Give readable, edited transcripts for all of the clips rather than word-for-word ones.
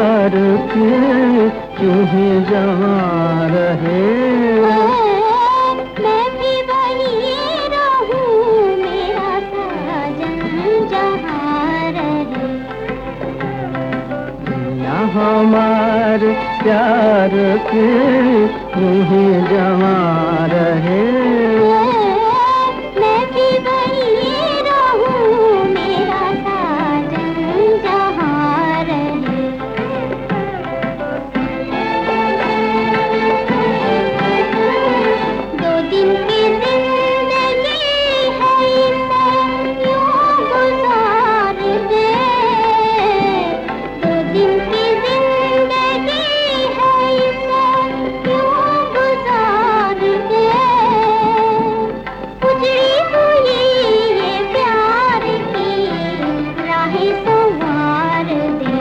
प्यार की यूं ही जमा रहे। मैं भी वही रहूं, मेरा साजन जहाँ रहे। दुनिया हमारे प्यार की यूं ही जमा रहे। मैं भी वही रहूं, मेरा साजन जहाँ रहे। दो दिन की जिंदगी है, इसे यूं गुजार दे। दो दिन की जिंदगी है, इसे यूं गुजार दे। उजड़ी हुई ये प्यार की राहें संवार दे।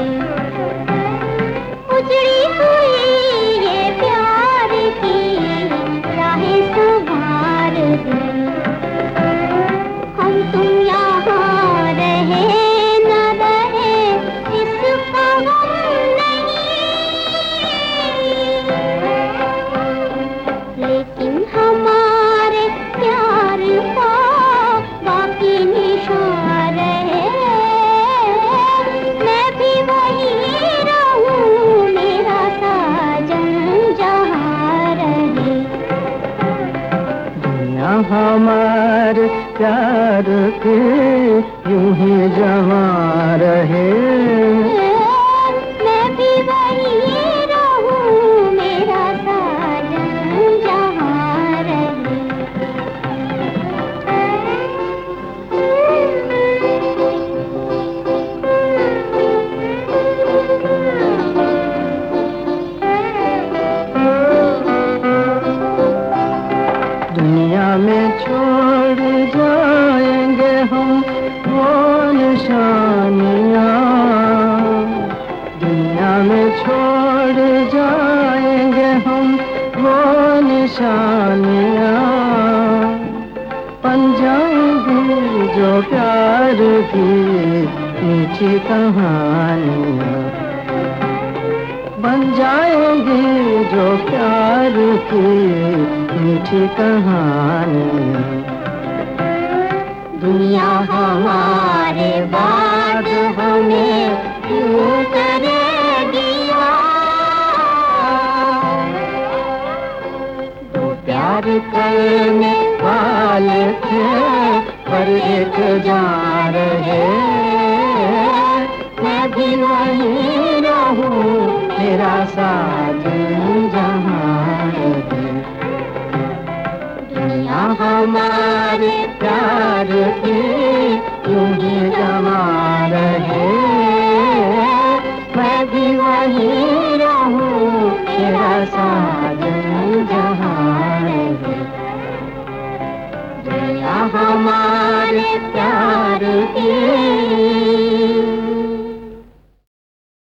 उजड़ी हुई ये प्यार की राहें संवार दे। हम तुम यहाँ रहे न रहे, इसका गम नहीं, लेकिन हमारे प्यार का बाकी निशान रहे। मैं भी वही रहूं, मेरा साजन जहाँ रहे। दुनिया हमारे प्यार की यूं ही जमा रहे। मैं भी वही रहूं, मेरा साजन जहाँ रहे। दुनिया में छोड़ जाएंगे हम वो निशानियाँ। दुनिया में छोड़ जाएंगे हम वो निशानियाँ। बन जाएंगी जो प्यार की मीठी कहानियाँ। बन जाएंगी जो प्यार की मीठी कहानियाँ। दुनिया हमारे बाद हमें यूं करेगी याद। दो प्यार करने वाले थे, पर एक जान रहे। मैं भी वही रहूं, मेरा साजन जहाँ रहे। दुनिया हमारे प्यार की यूं ही जमा रहे। मैं भी वही रहूं, मेरा साजन जहाँ रहे। दुनिया हमारे प्यार की